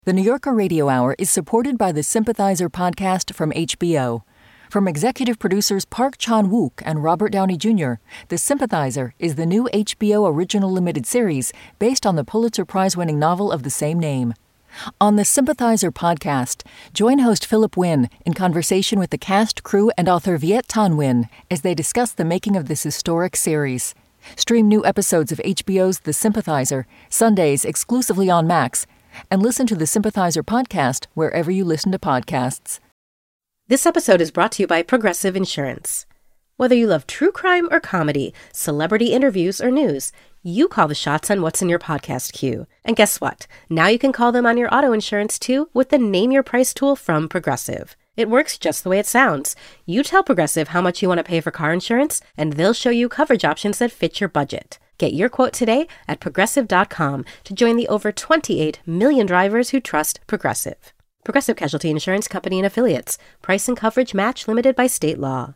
The New Yorker Radio Hour is supported by the Sympathizer podcast from HBO. From executive producers Park Chan-wook and Robert Downey Jr., The Sympathizer is the new HBO original limited series based on the Pulitzer Prize-winning novel of the same name. On the Sympathizer podcast, join host Philip Wynn in conversation with the cast, crew, and author Viet Thanh Nguyen as they discuss the making of this historic series. Stream new episodes of HBO's The Sympathizer, Sundays exclusively on Max, and listen to the Sympathizer podcast wherever you listen to podcasts. This episode is brought to you by Progressive Insurance. Whether you love true crime or comedy, celebrity interviews or news, you call the shots on what's in your podcast queue. And guess what? Now you can call them on your auto insurance too with the Name Your Price tool from Progressive. It works just the way it sounds. You tell Progressive how much you want to pay for car insurance, and they'll show you coverage options that fit your budget. Get your quote today at Progressive.com to join the over 28 million drivers who trust Progressive. Progressive Casualty Insurance Company and Affiliates. Price and coverage match limited by state law.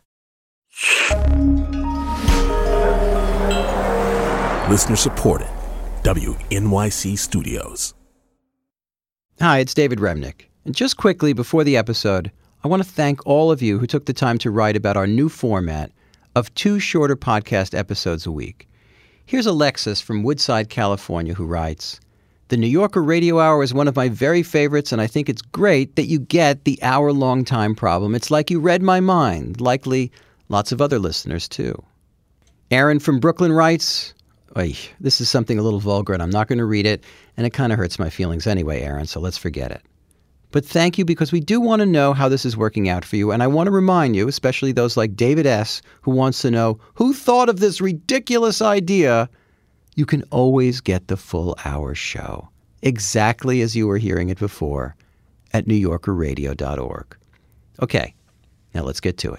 Listener supported. WNYC Studios. Hi, it's David Remnick. And just quickly before the episode, I want to thank all of you who took the time to write about our new format of 2 shorter podcast episodes a week. Here's Alexis from Woodside, California, who writes, "The New Yorker Radio Hour is one of my very favorites, and I think it's great that you get the hour-long time problem. It's like you read my mind. Likely lots of other listeners, too." Aaron from Brooklyn writes, this is something a little vulgar, and I'm not going to read it, and it kind of hurts my feelings anyway, Aaron, so let's forget it. But thank you, because we do want to know how this is working out for you, and I want to remind you, especially those like David S., who wants to know, who thought of this ridiculous idea? You can always get the full hour show, exactly as you were hearing it before, at newyorkerradio.org. Okay, now let's get to it.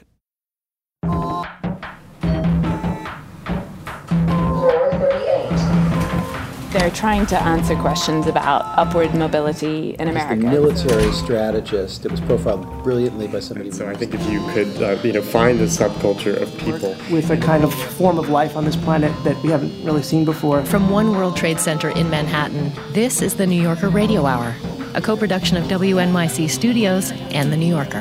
They're trying to answer questions about upward mobility in America. He's the military strategist. It was profiled brilliantly by somebody. So I think if you could, find the subculture of people with a kind of form of life on this planet that we haven't really seen before. From One World Trade Center in Manhattan, this is the New Yorker Radio Hour, a co-production of WNYC Studios and The New Yorker.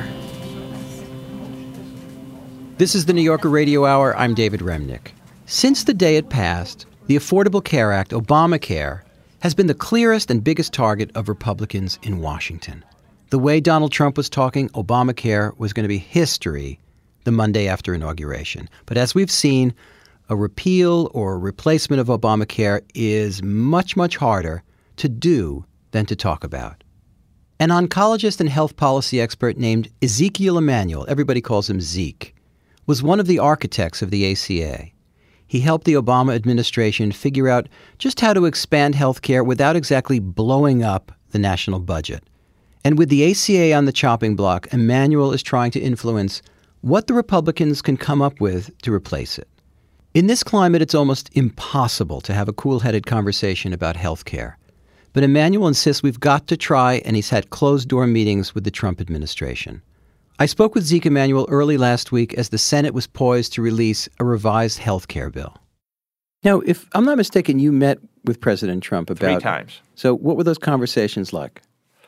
This is the New Yorker Radio Hour. I'm David Remnick. Since the day it passed, the Affordable Care Act, Obamacare, has been the clearest and biggest target of Republicans in Washington. The way Donald Trump was talking, Obamacare was going to be history the Monday after inauguration. But as we've seen, a repeal or a replacement of Obamacare is much, much harder to do than to talk about. An oncologist and health policy expert named Ezekiel Emanuel, everybody calls him Zeke, was one of the architects of the ACA. He helped the Obama administration figure out just how to expand health care without exactly blowing up the national budget. And with the ACA on the chopping block, Emanuel is trying to influence what the Republicans can come up with to replace it. In this climate, it's almost impossible to have a cool-headed conversation about health care. But Emanuel insists we've got to try, and he's had closed-door meetings with the Trump administration. I spoke with Zeke Emanuel early last week as the Senate was poised to release a revised health care bill. Now, if I'm not mistaken, you met with President Trump about... 3 times. So what were those conversations like?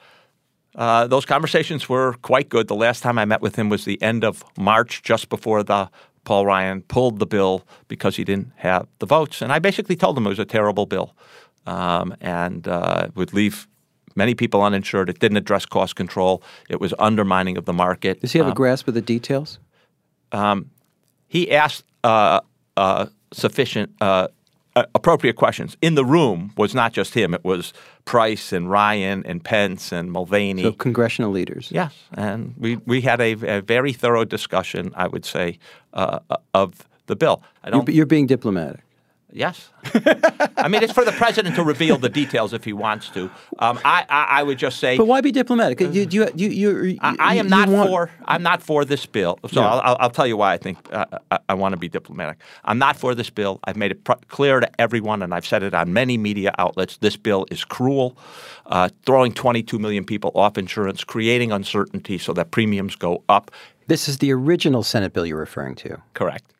Those conversations were quite good. The last time I met with him was the end of March, just before Paul Ryan pulled the bill because he didn't have the votes. And I basically told him it was a terrible bill and would leave many people uninsured. It didn't address cost control. It was undermining of the market. Does he have a grasp of the details? He asked sufficient, appropriate questions. In the room was not just him. It was Price and Ryan and Pence and Mulvaney. So congressional leaders. Yes. And we had a very thorough discussion, I would say, of the bill. You're being diplomatic. Yes. I mean, it's for the president to reveal the details if he wants to. I would just say. But why be diplomatic? I'm not for this bill. So yeah. I'll tell you why I think I want to be diplomatic. I'm not for this bill. I've made it clear to everyone, and I've said it on many media outlets. This bill is cruel, throwing 22 million people off insurance, creating uncertainty so that premiums go up. This is the original Senate bill you're referring to. Correct.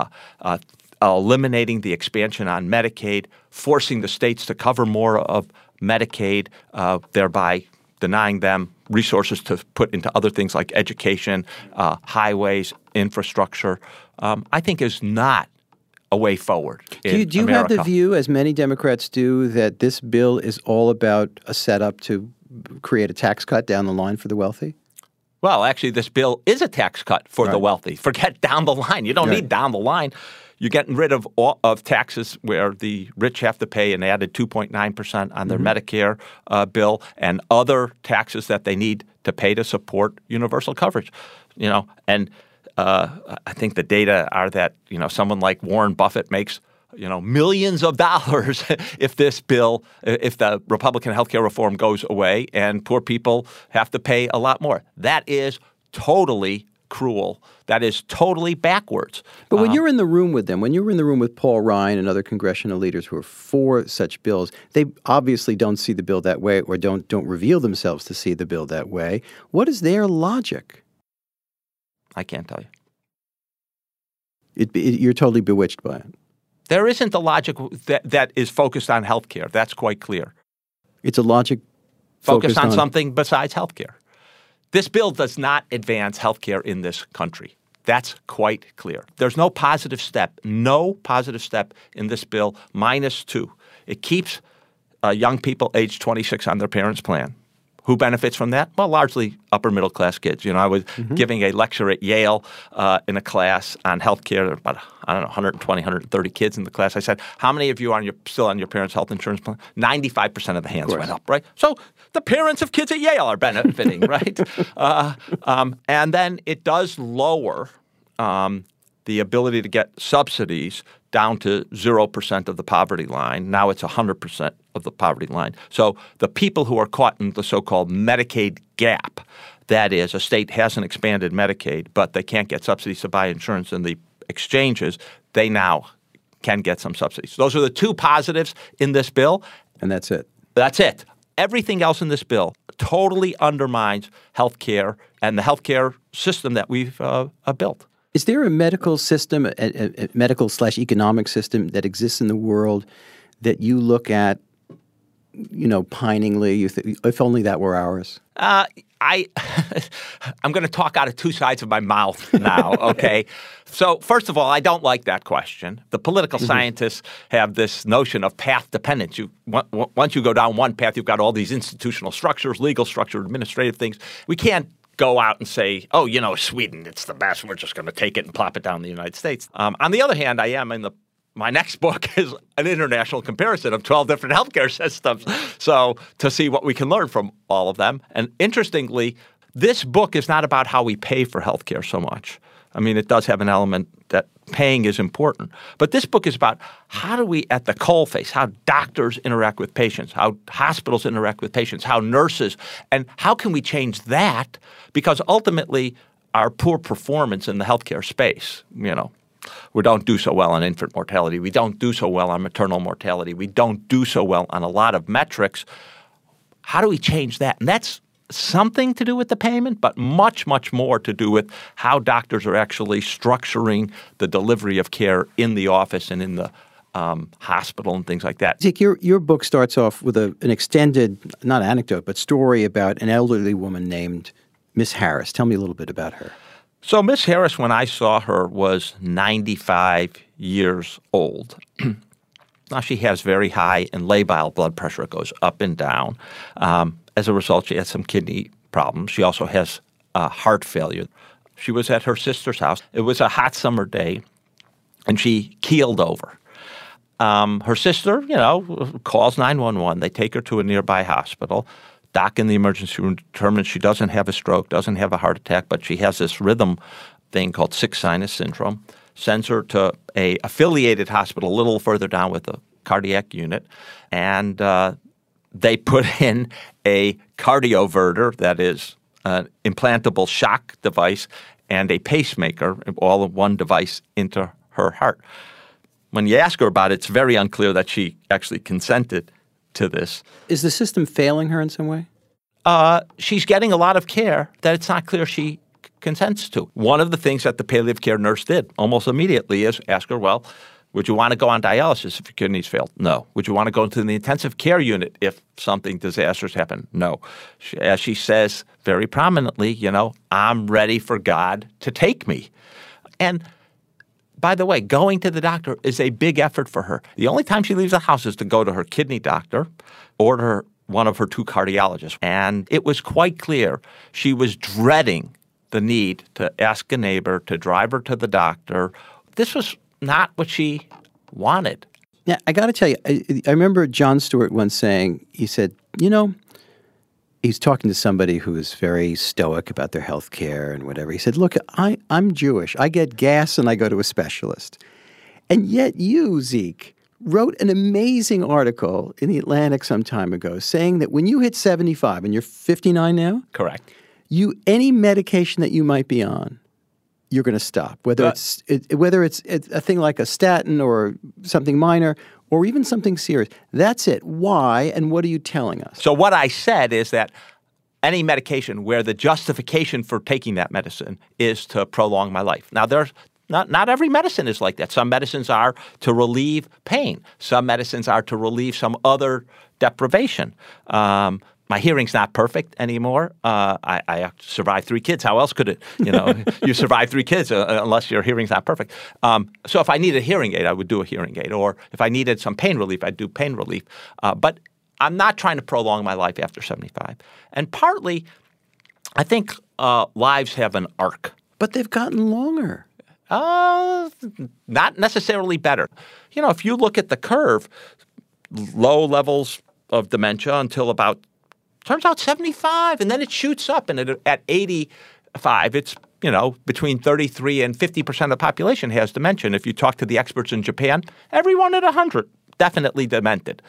Eliminating the expansion on Medicaid, forcing the states to cover more of Medicaid, thereby denying them resources to put into other things like education, highways, infrastructure, I think is not a way forward in Do you have the view, as many Democrats do, that this bill is all about a setup to create a tax cut down the line for the wealthy? Well, actually, this bill is a tax cut for the wealthy. Forget down the line. You don't need down the line. You're getting rid of all of taxes where the rich have to pay an added 2.9% on their Medicare bill and other taxes that they need to pay to support universal coverage. And I think the data are that, someone like Warren Buffett makes, millions of dollars if the Republican healthcare reform goes away and poor people have to pay a lot more. That is totally cruel. That is totally backwards. But when you're in the room with them, when you were in the room with Paul Ryan and other congressional leaders who are for such bills, they obviously don't see the bill that way or don't reveal themselves to see the bill that way. What is their logic? I can't tell you. You're totally bewitched by it. There isn't a logic that is focused on health care. That's quite clear. It's a logic focused on something besides health care. This bill does not advance health care in this country. That's quite clear. There's no positive step in this bill, -2. It keeps young people age 26 on their parents' plan. Who benefits from that? Well, largely upper-middle-class kids. I was giving a lecture at Yale in a class on healthcare. About, 120, 130 kids in the class. I said, how many of you are still on your parents' health insurance plan? 95% of the hands went up, right? So the parents of kids at Yale are benefiting, right? And then it does lower the ability to get subsidies down to 0% of the poverty line. Now it's 100% of the poverty line. So the people who are caught in the so-called Medicaid gap, that is, a state hasn't expanded Medicaid, but they can't get subsidies to buy insurance in the exchanges, they now can get some subsidies. Those are the two positives in this bill. And that's it. That's it. Everything else in this bill totally undermines health care and the health care system that we've built. Is there a medical system, a medical/economic system that exists in the world that you look at, piningly, you think, if only that were ours? I'm going to talk out of two sides of my mouth now, okay? So first of all, I don't like that question. The political scientists have this notion of path dependence. Once you go down one path, you've got all these institutional structures, legal structure, administrative things. We can't go out and say, oh, Sweden, it's the best. We're just going to take it and plop it down in the United States. On the other hand, I am in my next book is an international comparison of 12 different healthcare systems. So to see what we can learn from all of them. And interestingly, this book is not about how we pay for healthcare so much. I mean, it does have an element that paying is important. But this book is about how do we, at the coalface, how doctors interact with patients, how hospitals interact with patients, how nurses, and how can we change that? Because ultimately, our poor performance in the healthcare space, we don't do so well on infant mortality. We don't do so well on maternal mortality. We don't do so well on a lot of metrics. How do we change that? And that's something to do with the payment, but much, much more to do with how doctors are actually structuring the delivery of care in the office and in the hospital and things like that. Zeke, your book starts off with an extended, not anecdote, but story about an elderly woman named Miss Harris. Tell me a little bit about her. So Miss Harris, when I saw her, was 95 years old. Now, she has very high and labile blood pressure. It goes up and down. As a result, she has some kidney problems. She also has heart failure. She was at her sister's house. It was a hot summer day, and she keeled over. Her sister, calls 911. They take her to a nearby hospital. Doc in the emergency room determines she doesn't have a stroke, doesn't have a heart attack, but she has this rhythm thing called sick sinus syndrome. Sends her to a affiliated hospital a little further down with a cardiac unit, and they put in a cardioverter, that is an implantable shock device, and a pacemaker, all in one device, into her heart. When you ask her about it, it's very unclear that she actually consented to this. Is the system failing her in some way? She's getting a lot of care that it's not clear she consents to. One of the things that the palliative care nurse did almost immediately is ask her, well, Would you want to go on dialysis if your kidneys failed? No. Would you want to go into the intensive care unit if something disastrous happened? No. As she says very prominently, I'm ready for God to take me. And by the way, going to the doctor is a big effort for her. The only time she leaves the house is to go to her kidney doctor or to one of her 2 cardiologists. And it was quite clear she was dreading the need to ask a neighbor to drive her to the doctor. This was not what she wanted. Yeah, I got to tell you, I remember Jon Stewart once saying, he said, he's talking to somebody who is very stoic about their health care and whatever. He said, look, I'm Jewish. I get gas and I go to a specialist. And yet you, Zeke, wrote an amazing article in The Atlantic some time ago saying that when you hit 75, and you're 59 now? Correct. Any medication that you might be on, you're going to stop. Whether it's a thing like a statin or something minor or even something serious. That's it. Why, and what are you telling us? So what I said is that any medication where the justification for taking that medicine is to prolong my life. Now, there's not every medicine is like that. Some medicines are to relieve pain. Some medicines are to relieve some other deprivation. My hearing's not perfect anymore. I survived 3 kids. How else could it? You survive 3 kids unless your hearing's not perfect. So if I needed a hearing aid, I would do a hearing aid. Or if I needed some pain relief, I'd do pain relief. But I'm not trying to prolong my life after 75. And partly, I think lives have an arc. But they've gotten longer. Not necessarily better. If you look at the curve, low levels of dementia until about turns out 75, and then it shoots up. And at 85, it's, between 33 and 50% of the population has dementia. And if you talk to the experts in Japan, everyone at 100 definitely demented.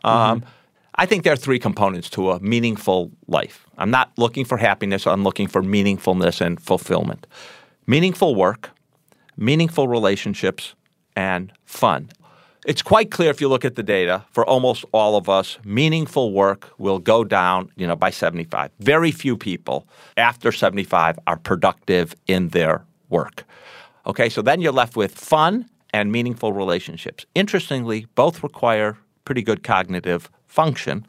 I think there are 3 components to a meaningful life. I'm not looking for happiness. I'm looking for meaningfulness and fulfillment. Meaningful work, meaningful relationships, and fun. It's quite clear if you look at the data, for almost all of us, meaningful work will go down, by 75. Very few people after 75 are productive in their work. Okay, so then you're left with fun and meaningful relationships. Interestingly, both require pretty good cognitive function.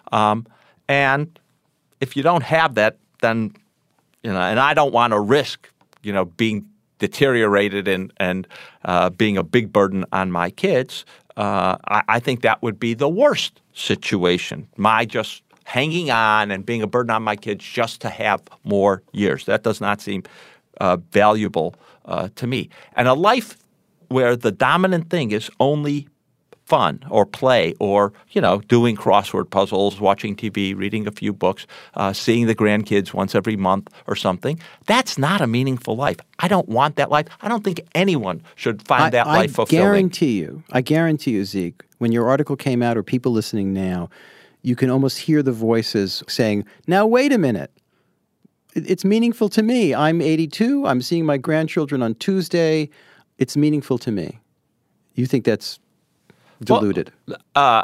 And if you don't have that, then, and I don't want to risk, being deteriorated and being a big burden on my kids, I think that would be the worst situation. My just hanging on and being a burden on my kids just to have more years. That does not seem valuable to me. And a life where the dominant thing is only fun or play or, doing crossword puzzles, watching TV, reading a few books, seeing the grandkids once every month or something, that's not a meaningful life. I don't want that life. I don't think anyone should find that life fulfilling. I guarantee you, Zeke, when your article came out or people listening now, you can almost hear the voices saying, now wait a minute. It's meaningful to me. I'm 82. I'm seeing my grandchildren on Tuesday. It's meaningful to me. You think that's diluted? Well,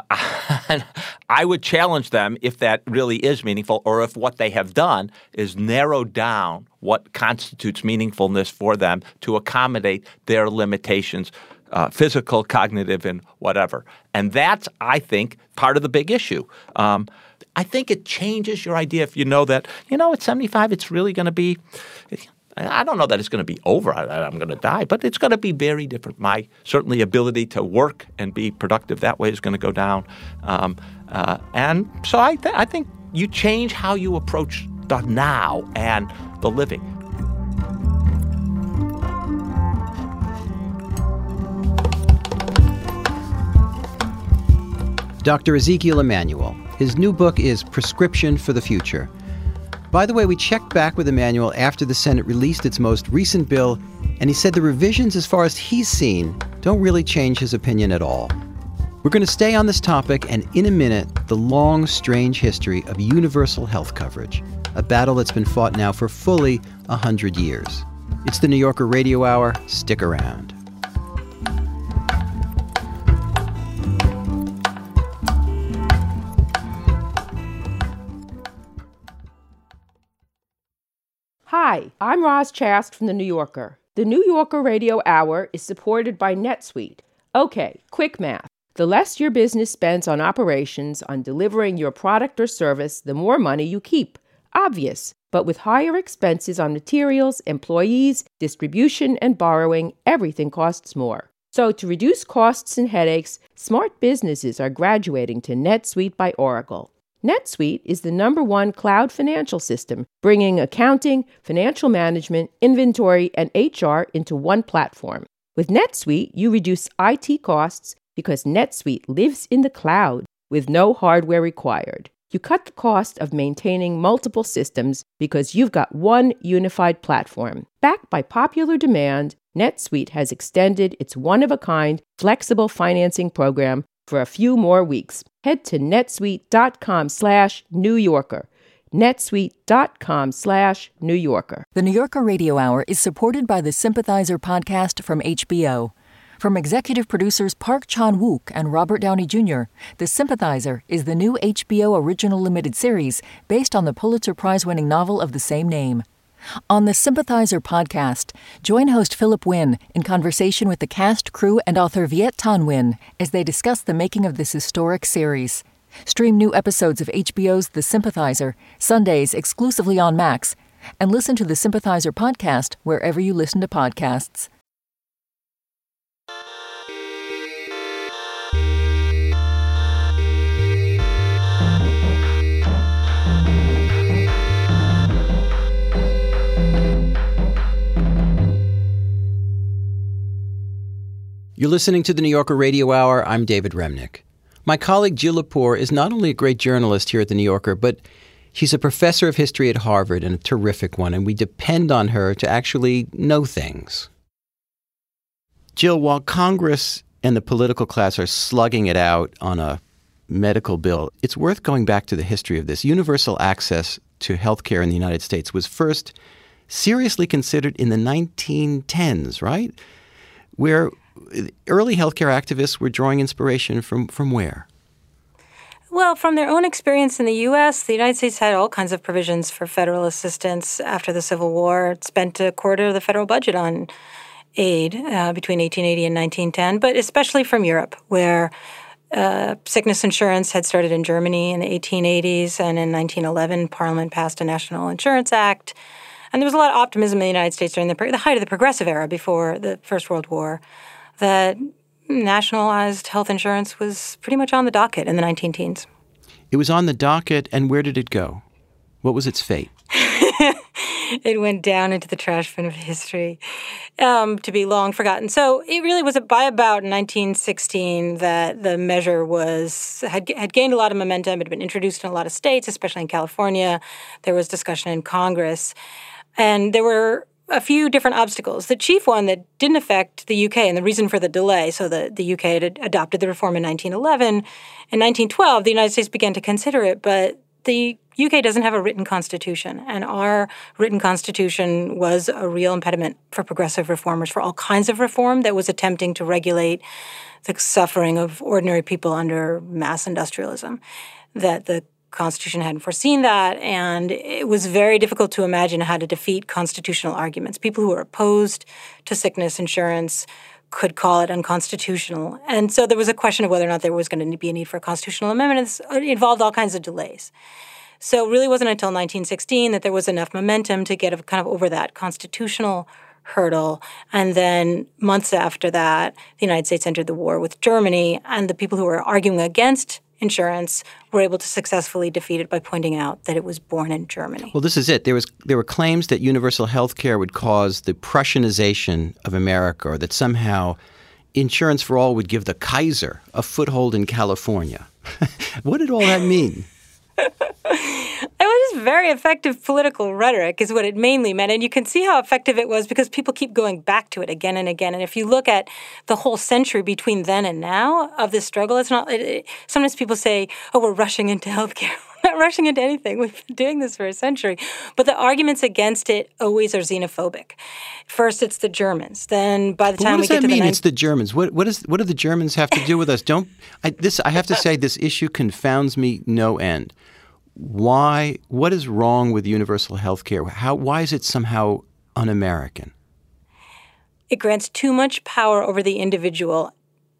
I would challenge them if that really is meaningful or if what they have done is narrowed down what constitutes meaningfulness for them to accommodate their limitations, physical, cognitive, and whatever. And that's, I think, part of the big issue. I think it changes your idea if you know that, at 75 it's really going to be – I don't know that it's going to be over. I'm going to die, but it's going to be very different. My certainly ability to work and be productive that way is going to go down. And so I think you change how you approach the now and the living. Dr. Ezekiel Emanuel. His new book is Prescription for the Future. By the way, we checked back with Emanuel after the Senate released its most recent bill, and he said the revisions, as far as he's seen, don't really change his opinion at all. We're going to stay on this topic, and in a minute, the long, strange history of universal health coverage, a battle that's been fought now for fully 100 years. It's the New Yorker Radio Hour. Stick around. Hi, I'm Roz Chast from The New Yorker. The New Yorker Radio Hour is supported by NetSuite, Okay, quick math. The less your business spends on operations, on delivering your product or service, the more money you keep. Obvious. But with higher expenses on materials, employees, distribution, and borrowing, everything costs more. So to reduce costs and headaches, smart businesses are graduating to NetSuite by Oracle. NetSuite is the #1 cloud financial system, bringing accounting, financial management, inventory, and HR into one platform. With NetSuite, you reduce IT costs because NetSuite lives in the cloud with no hardware required. You cut the cost of maintaining multiple systems because you've got one unified platform. Backed by popular demand, NetSuite has extended its one-of-a-kind flexible financing program for a few more weeks. Head to netsuite.com/New Yorker. netsuite.com/New Yorker. The New Yorker Radio Hour is supported by the Sympathizer podcast from HBO. From executive producers Park Chan-wook and Robert Downey Jr., The Sympathizer is the new HBO original limited series based on the Pulitzer Prize-winning novel of the same name. On the Sympathizer podcast, join host Philip Wynn in conversation with the cast, crew, and author Viet Thanh Nguyen as they discuss the making of this historic series. Stream new episodes of HBO's The Sympathizer, Sundays exclusively on Max, and listen to the Sympathizer podcast wherever you listen to podcasts. You're listening to the New Yorker Radio Hour. I'm David Remnick. My colleague Jill Lepore is not only a great journalist here at the New Yorker, but she's a professor of history at Harvard and a terrific one, and we depend on her to actually know things. Jill, while Congress and the political class are slugging it out on a medical bill, it's worth going back to the history of this. Universal access to health care in the United States was first seriously considered in the 1910s, right? Where early healthcare activists were drawing inspiration from where? Well, from their own experience in the U.S., the United States had all kinds of provisions for federal assistance after the Civil War. It spent a quarter of the federal budget on aid between 1880 and 1910, but especially from Europe, where sickness insurance had started in Germany in the 1880s, and in 1911, Parliament passed a National Insurance Act. And there was a lot of optimism in the United States during the height of the Progressive Era before the First World War, that nationalized health insurance was pretty much on the docket in the 19-teens. It was on the docket, and where did it go? What was its fate? It went down into the trash bin of history to be long forgotten. So it really was by about 1916 that the measure had gained a lot of momentum. It had been introduced in a lot of states, especially in California. There was discussion in Congress. And there were a few different obstacles. The chief one that didn't affect the UK, and the reason for the delay, so the UK had adopted the reform in 1911. In 1912, the United States began to consider it, but the UK doesn't have a written constitution, and our written constitution was a real impediment for progressive reformers, for all kinds of reform that was attempting to regulate the suffering of ordinary people under mass industrialism. That the Constitution hadn't foreseen that, and it was very difficult to imagine how to defeat constitutional arguments. People who were opposed to sickness insurance could call it unconstitutional. And so there was a question of whether or not there was going to be a need for a constitutional amendment. It involved all kinds of delays. So it really wasn't until 1916 that there was enough momentum to get kind of over that constitutional hurdle. And then months after that, the United States entered the war with Germany, and the people who were arguing against insurance were able to successfully defeat it by pointing out that it was born in Germany. Well, this is it. There were claims that universal health care would cause the Prussianization of America, or that somehow insurance for all would give the Kaiser a foothold in California. What did all that mean? It was just very effective political rhetoric is what it mainly meant. And you can see how effective it was because people keep going back to it again and again. And if you look at the whole century between then and now of this struggle, it's not. Sometimes people say, oh, we're rushing into healthcare. We're not rushing into anything. We've been doing this for a century. But the arguments against it always are xenophobic. First, it's the Germans. Then by the time we get to the... What does that mean, it's the Germans? What do the Germans have to do with us? I have to say, this issue confounds me no end. Why? What is wrong with universal health care? Why is it somehow un-American? It grants too much power over the individual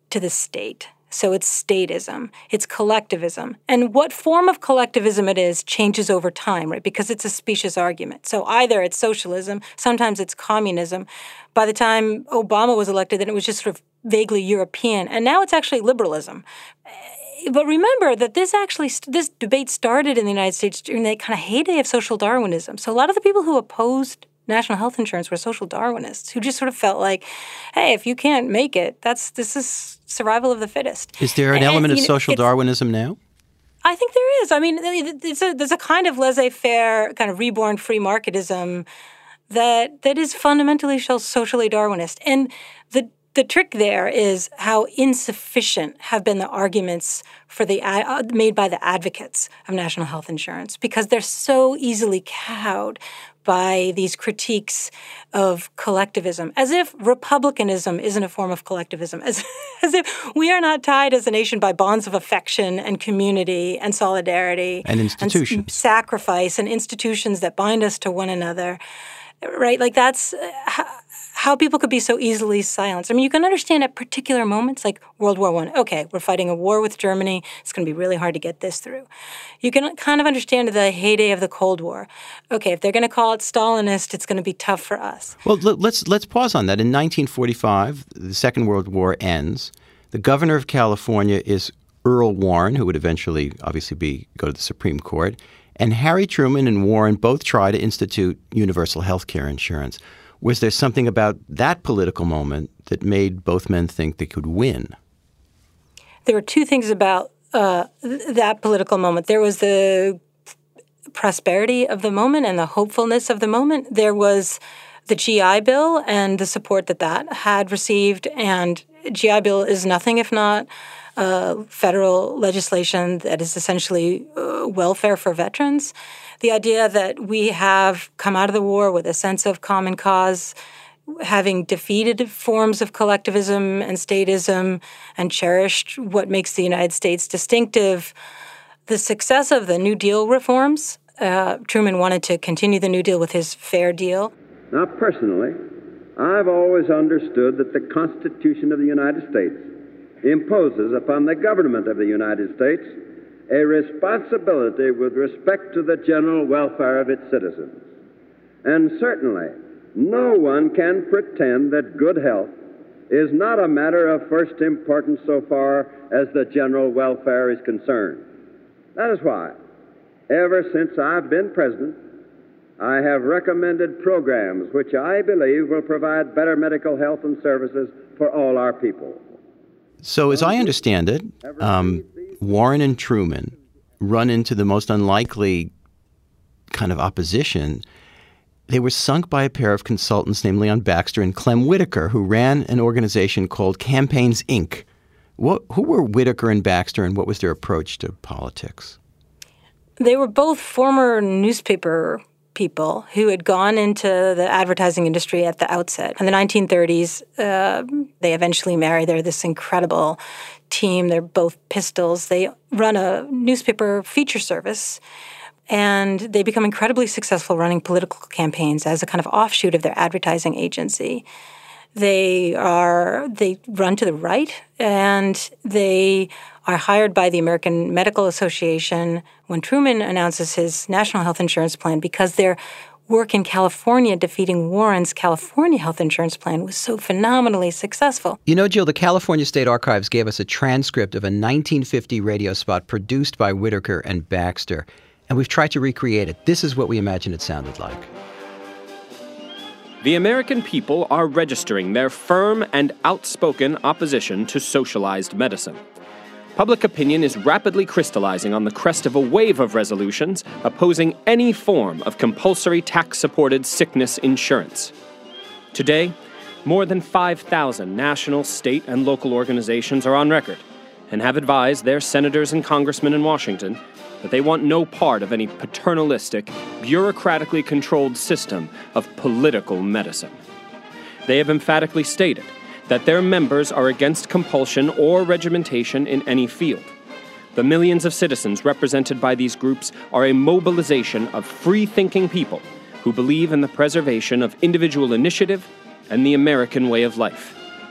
to the state. So it's statism, it's collectivism. And what form of collectivism it is changes over time, right? Because it's a specious argument. So either it's socialism, sometimes it's communism. By the time Obama was elected, then it was just sort of vaguely European. And now it's actually liberalism. But remember that this debate started in the United States during the kind of heyday of social Darwinism. So a lot of the people who opposed national health insurance were social Darwinists who just sort of felt like, hey, if you can't make it, this is survival of the fittest. Is there an element of social Darwinism now? I think there is. I mean, there's a kind of laissez-faire, kind of reborn free marketism that is fundamentally socially Darwinist. And the trick there is how insufficient have been the arguments for made by the advocates of national health insurance, because they're so easily cowed by these critiques of collectivism, as if republicanism isn't a form of collectivism, as if we are not tied as a nation by bonds of affection and community and solidarity and institutions, and sacrifice and institutions that bind us to one another, right? Like that's how people could be so easily silenced. I mean, you can understand at particular moments, like World War I. Okay, we're fighting a war with Germany. It's going to be really hard to get this through. You can kind of understand the heyday of the Cold War. Okay, if they're going to call it Stalinist, it's going to be tough for us. Well, let's pause on that. In 1945, the Second World War ends. The governor of California is Earl Warren, who would eventually, obviously, go to the Supreme Court. And Harry Truman and Warren both try to institute universal health care insurance. Was there something about that political moment that made both men think they could win? There were two things about that political moment. There was the prosperity of the moment and the hopefulness of the moment. There was the GI Bill and the support that had received. And GI Bill is nothing if not federal legislation that is essentially welfare for veterans. The idea that we have come out of the war with a sense of common cause, having defeated forms of collectivism and statism and cherished what makes the United States distinctive. The success of the New Deal reforms, Truman wanted to continue the New Deal with his Fair Deal. Now, personally, I've always understood that the Constitution of the United States imposes upon the government of the United States a responsibility with respect to the general welfare of its citizens. And certainly, no one can pretend that good health is not a matter of first importance so far as the general welfare is concerned. That is why, ever since I've been president, I have recommended programs which I believe will provide better medical health and services for all our people. So as I understand it, Warren and Truman run into the most unlikely kind of opposition. They were sunk by a pair of consultants named Leon Baxter and Clem Whitaker, who ran an organization called Campaigns, Inc. Who were Whitaker and Baxter, and what was their approach to politics? They were both former newspaper people who had gone into the advertising industry at the outset. In the 1930s, they eventually marry. They're this incredible team. They're both pistols. They run a newspaper feature service, and they become incredibly successful running political campaigns as a kind of offshoot of their advertising agency. They run to the right, and they are hired by the American Medical Association when Truman announces his national health insurance plan, because their work in California defeating Warren's California health insurance plan was so phenomenally successful. You know, Jill, the California State Archives gave us a transcript of a 1950 radio spot produced by Whitaker and Baxter, and we've tried to recreate it. This is what we imagine it sounded like. The American people are registering their firm and outspoken opposition to socialized medicine. Public opinion is rapidly crystallizing on the crest of a wave of resolutions opposing any form of compulsory tax-supported sickness insurance. Today, more than 5,000 national, state, and local organizations are on record and have advised their senators and congressmen in Washington that they want no part of any paternalistic, bureaucratically controlled system of political medicine. They have emphatically stated that their members are against compulsion or regimentation in any field. The millions of citizens represented by these groups are a mobilization of free-thinking people who believe in the preservation of individual initiative and the American way of life.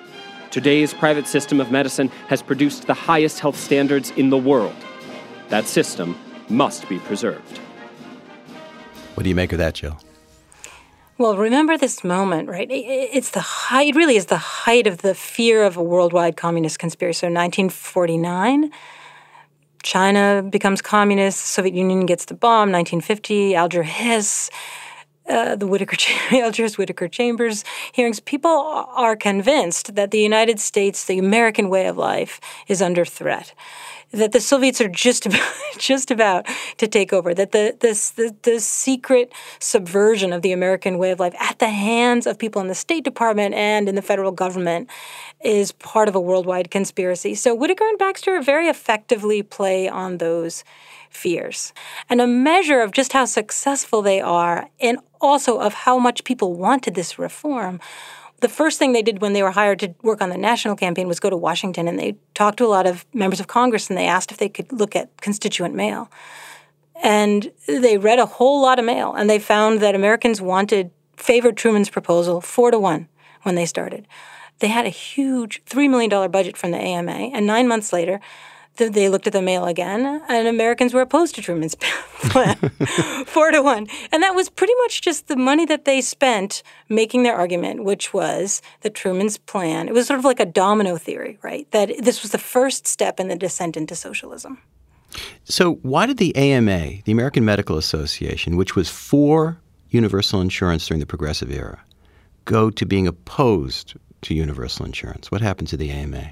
Today's private system of medicine has produced the highest health standards in the world. That system must be preserved. What do you make of that, Jill? Well, remember this moment, right? It's the height, it really is the height of the fear of a worldwide communist conspiracy. So 1949, China becomes communist, the Soviet Union gets the bomb, 1950, Alger-Hiss, Algiers-Whittaker Chambers hearings. People are convinced that the United States, the American way of life, is under threat, that the Soviets are just about to take over, that the secret subversion of the American way of life at the hands of people in the State Department and in the federal government is part of a worldwide conspiracy. So Whittaker and Baxter very effectively play on those fears. And a measure of just how successful they are, and also of how much people wanted this reform, the first thing they did when they were hired to work on the national campaign was go to Washington, and they talked to a lot of members of Congress, and they asked if they could look at constituent mail. And they read a whole lot of mail, and they found that Americans favored Truman's proposal 4-1 when they started. They had a huge $3 million budget from the AMA, and 9 months later, they looked at the mail again, and Americans were opposed to Truman's plan, 4-1. And that was pretty much just the money that they spent making their argument, which was that Truman's plan, it was sort of like a domino theory, right? That this was the first step in the descent into socialism. So why did the AMA, the American Medical Association, which was for universal insurance during the Progressive era, go to being opposed to universal insurance? What happened to the AMA?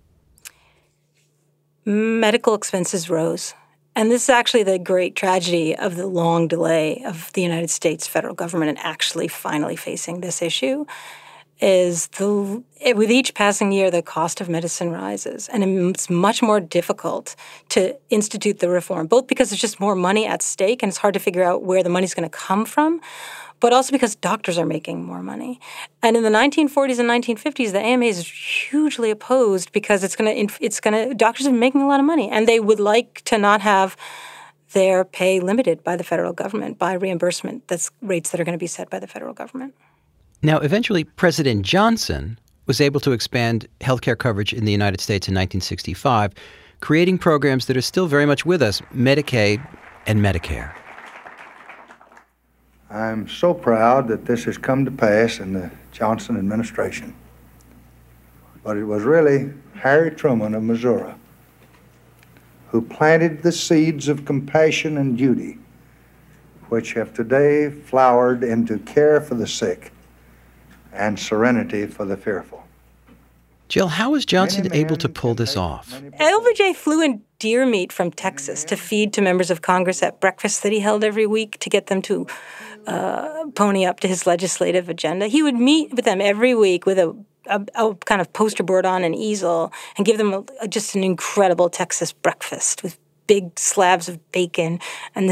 Medical expenses rose. And this is actually the great tragedy of the long delay of the United States federal government in actually finally facing this issue, is with each passing year, the cost of medicine rises. And it's much more difficult to institute the reform, both because there's just more money at stake and it's hard to figure out where the money's going to come from, but also because doctors are making more money. And in the 1940s and 1950s, the AMA is hugely opposed because doctors are making a lot of money, and they would like to not have their pay limited by the federal government, by reimbursement rates that are going to be set by the federal government. Now, eventually, President Johnson was able to expand healthcare coverage in the United States in 1965, creating programs that are still very much with us, Medicaid and Medicare. I'm so proud that this has come to pass in the Johnson administration. But it was really Harry Truman of Missouri who planted the seeds of compassion and duty, which have today flowered into care for the sick and serenity for the fearful. Jill, how was Johnson able to pull this off? LBJ flew in deer meat from Texas to feed to members of Congress at breakfast that he held every week to get them to pony up to his legislative agenda. He would meet with them every week with a kind of poster board on an easel and give them just an incredible Texas breakfast with big slabs of bacon and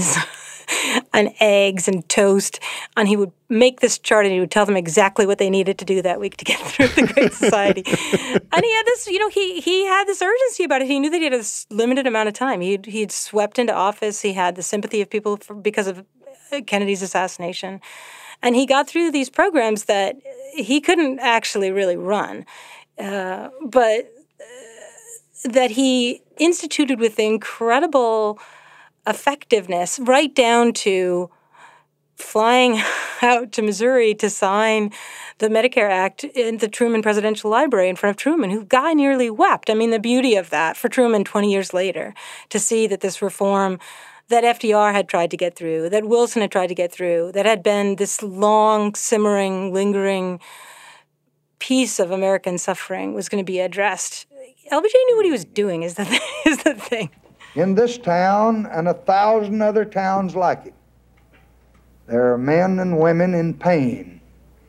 eggs and toast. And he would make this chart and he would tell them exactly what they needed to do that week to get through the Great Society. And he had this, he had this urgency about it. He knew that he had a limited amount of time. He'd swept into office. He had the sympathy of people because of Kennedy's assassination. And he got through these programs that he couldn't actually really run, but that he instituted with incredible effectiveness, right down to flying out to Missouri to sign the Medicare Act in the Truman Presidential Library in front of Truman, who Guy nearly wept. I mean, the beauty of that for Truman 20 years later, to see that this reform that FDR had tried to get through, that Wilson had tried to get through, that had been this long, simmering, lingering piece of American suffering was going to be addressed. LBJ knew what he was doing, is the thing. In this town and 1,000 other towns like it, there are men and women in pain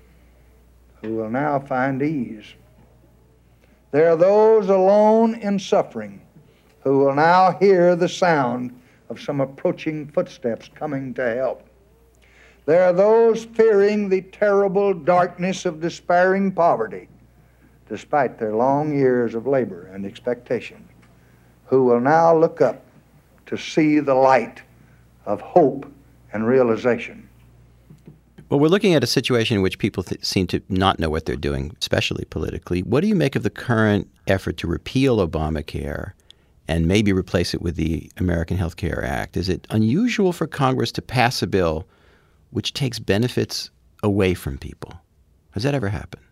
who will now find ease. There are those alone in suffering who will now hear the sound of some approaching footsteps coming to help. There are those fearing the terrible darkness of despairing poverty, despite their long years of labor and expectation, who will now look up to see the light of hope and realization. Well, we're looking at a situation in which people seem to not know what they're doing, especially politically. What do you make of the current effort to repeal Obamacare and maybe replace it with the American Health Care Act? Is it unusual for Congress to pass a bill which takes benefits away from people? Has that ever happened?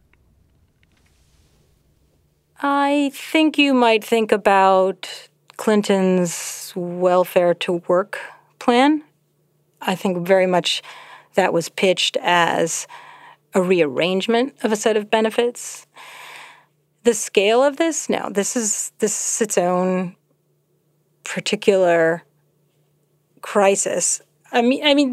I think you might think about Clinton's welfare to work plan. I think very much that was pitched as a rearrangement of a set of benefits. The scale of this, no, this is its own particular crisis. I mean,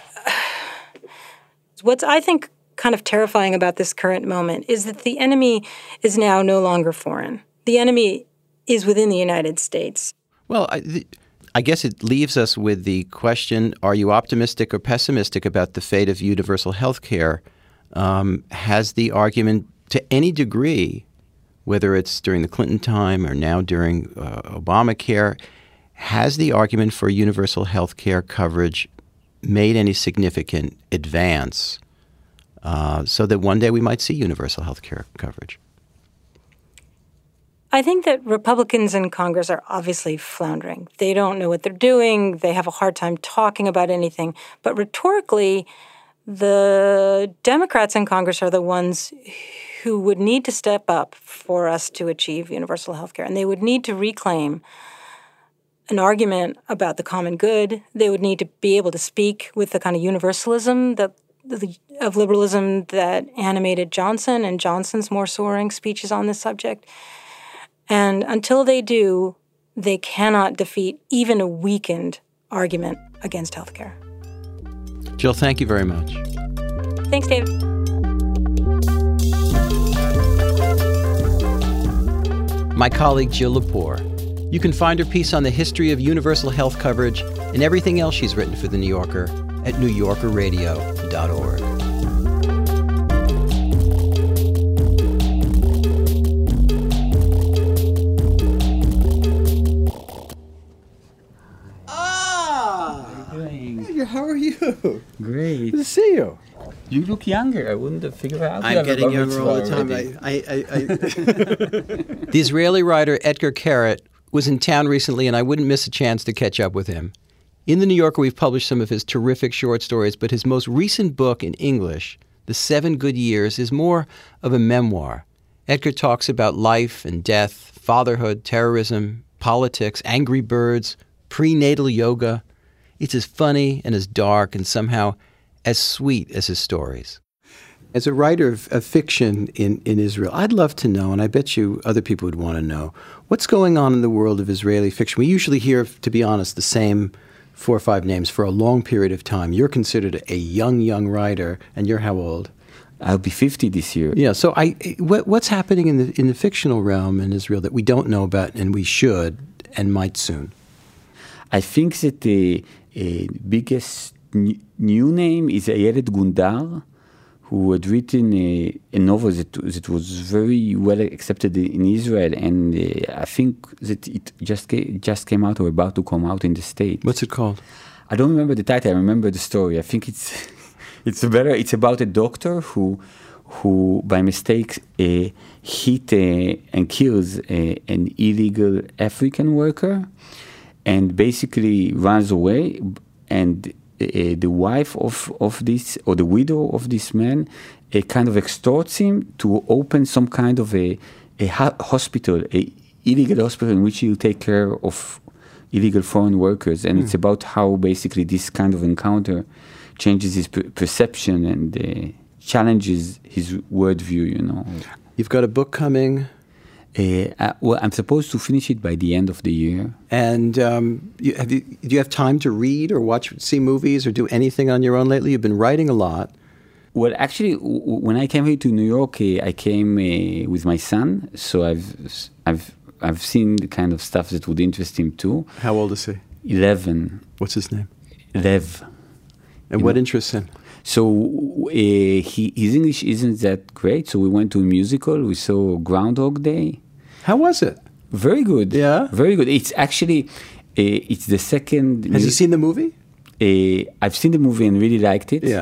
what's I think kind of terrifying about this current moment is that the enemy is now no longer foreign. The enemy is within the United States. Well, I guess it leaves us with the question, are you optimistic or pessimistic about the fate of universal health care? Has the argument to any degree, whether it's during the Clinton time or now during Obamacare, has the argument for universal health care coverage made any significant advance so that one day we might see universal health care coverage? I think that Republicans in Congress are obviously floundering. They don't know what they're doing. They have a hard time talking about anything. But rhetorically, the Democrats in Congress are the ones who would need to step up for us to achieve universal health care. And they would need to reclaim an argument about the common good. They would need to be able to speak with the kind of universalism of liberalism that animated Johnson and Johnson's more soaring speeches on this subject. And until they do, they cannot defeat even a weakened argument against healthcare. Jill, thank you very much. Thanks, David. My colleague Jill Lepore. You can find her piece on the history of universal health coverage and everything else she's written for The New Yorker at newyorkerradio.org. How are you? Great. Good to see you. You look younger. I wouldn't have figured out. I'm getting younger all the time. The Israeli writer Etgar Keret was in town recently, and I wouldn't miss a chance to catch up with him. In The New Yorker, we've published some of his terrific short stories, but his most recent book in English, The 7 Good Years, is more of a memoir. Etgar talks about life and death, fatherhood, terrorism, politics, angry birds, prenatal yoga. It's as funny and as dark and somehow as sweet as his stories. As a writer of fiction in Israel, I'd love to know, and I bet you other people would want to know, what's going on in the world of Israeli fiction? We usually hear, to be honest, the same 4 or 5 names for a long period of time. You're considered a young writer, and you're how old? I'll be 50 this year. Yeah, so what's happening in the fictional realm in Israel that we don't know about and we should and might soon? I think that the biggest new name is Ayelet Gundar, who had written a novel that was very well accepted in Israel, and I think that it just came out or about to come out in the States. What's it called? I don't remember the title. I remember the story. I think it's about a doctor who by mistake hit and kills an illegal African worker, and basically runs away, and the wife of this, or the widow of this man, kind of extorts him to open some kind of a hospital, a illegal hospital in which he'll take care of illegal foreign workers. And it's about how basically this kind of encounter changes his perception and challenges his worldview, you know. You've got a book coming. Well, I'm supposed to finish it by the end of the year. And do you have time to read or see movies or do anything on your own lately? You've been writing a lot. Well, actually, when I came here to New York, I came with my son. So I've seen the kind of stuff that would interest him too. How old is he? 11. What's his name? Lev. And what interests him? So his English isn't that great. So we went to a musical. We saw Groundhog Day. How was it? Very good. Yeah? Very good. It's actually, it's the second... Has he seen the movie? I've seen the movie and really liked it. Yeah.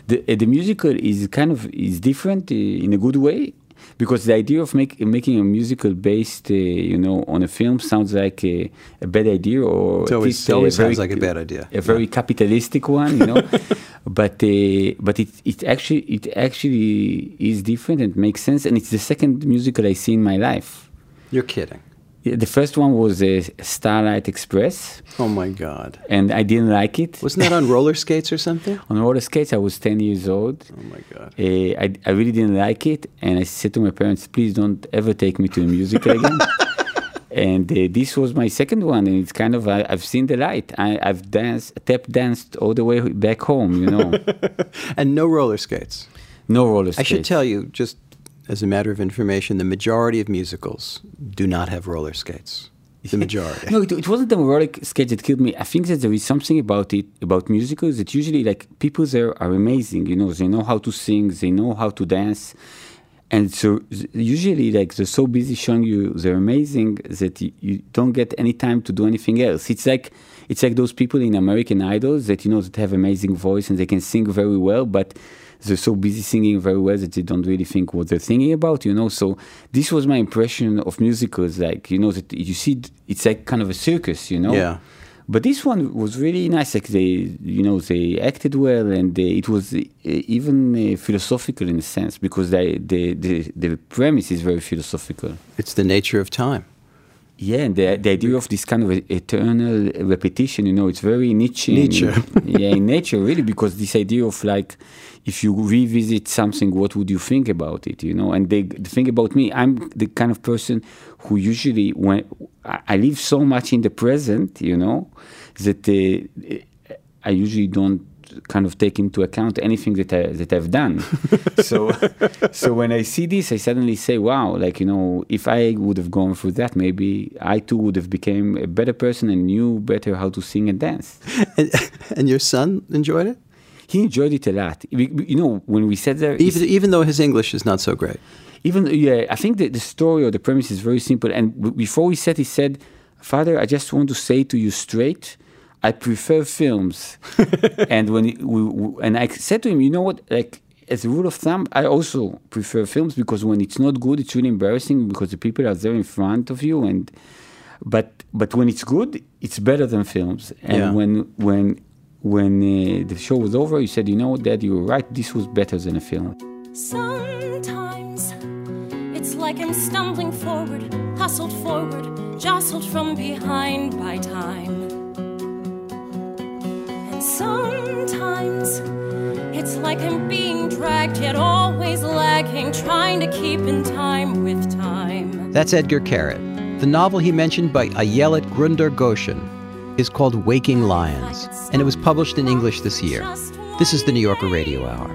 The musical is different in a good way. Because the idea of making a musical based, on a film sounds like a bad idea, or it always sounds like a bad idea. A very capitalistic one, but it actually is different and makes sense, and it's the second musical I see in my life. You're kidding. The first one was Starlight Express. Oh my God! And I didn't like it. Wasn't that on roller skates or something? On roller skates, I was 10 years old. Oh my God! I really didn't like it, and I said to my parents, "Please don't ever take me to a musical again." And this was my second one, and it's kind of I've seen the light. I've tap danced all the way back home, And no roller skates. No roller skates. I should tell you, just as a matter of information, the majority of musicals do not have roller skates. The majority. No, it wasn't the roller skate that killed me. I think that there is something about musicals that usually, like, people there are amazing. They know how to sing, they know how to dance. And so usually, like, they're so busy showing you they're amazing that you don't get any time to do anything else. It's like those people in American Idols that, that have amazing voice and they can sing very well, but they're so busy singing very well that they don't really think what they're thinking about, So this was my impression of musicals, like, that you see, it's like kind of a circus, Yeah. But this one was really nice. Like they acted well, and it was even philosophical in a sense, because the premise is very philosophical. It's the nature of time. Yeah, and the idea of this kind of eternal repetition, it's very Nietzsche. In nature, really, because this idea of, like, if you revisit something, what would you think about it, And the thing about me, I'm the kind of person who usually, when I live so much in the present, that I usually don't kind of take into account anything that I've done. So when I see this, I suddenly say, wow, like, if I would have gone through that, maybe I too would have become a better person and knew better how to sing and dance. And your son enjoyed it? He enjoyed it a lot. When we sat there... Even though his English is not so great? I think that the story or the premise is very simple. And before we sat, he said, "Father, I just want to say to you straight, I prefer films." And and I said to him, you know what, like, as a rule of thumb, I also prefer films, because when it's not good, it's really embarrassing because the people are there in front of you. But when it's good, it's better than films. And when the show was over, he said, "You know, Dad, you were right. This was better than a film." Sometimes it's like I'm stumbling forward, hustled forward, jostled from behind by time. And sometimes it's like I'm being dragged, yet always lagging, trying to keep in time with time. That's Edgar Keret. The novel he mentioned by Ayelet Grunder Goshen is called Waking Lions, and it was published in English this year. This is the New Yorker Radio Hour.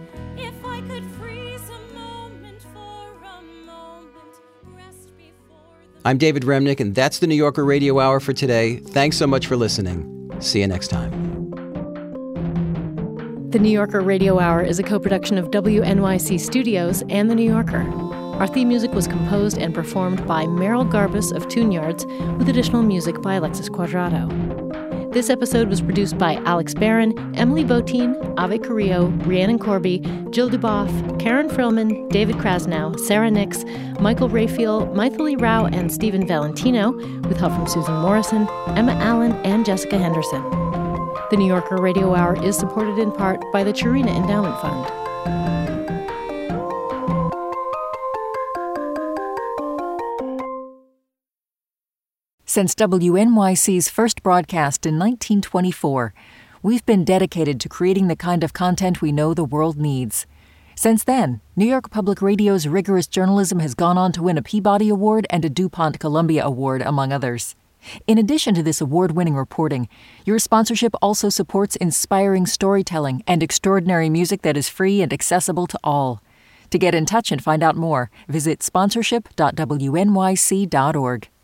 I'm David Remnick, and that's the New Yorker Radio Hour for today. Thanks so much for listening. See you next time. The New Yorker Radio Hour is a co-production of WNYC Studios and The New Yorker. Our theme music was composed and performed by Merrill Garbus of Tune Yards, with additional music by Alexis Quadrado. This episode was produced by Alex Barron, Emily Botein, Ave Carrillo, Rhiannon Corby, Jill Duboff, Karen Frillman, David Krasnow, Sarah Nix, Michael Rayfield, Maithili Rao, and Stephen Valentino, with help from Susan Morrison, Emma Allen, and Jessica Henderson. The New Yorker Radio Hour is supported in part by the Chirina Endowment Fund. Since WNYC's first broadcast in 1924, we've been dedicated to creating the kind of content we know the world needs. Since then, New York Public Radio's rigorous journalism has gone on to win a Peabody Award and a DuPont Columbia Award, among others. In addition to this award-winning reporting, your sponsorship also supports inspiring storytelling and extraordinary music that is free and accessible to all. To get in touch and find out more, visit sponsorship.wnyc.org.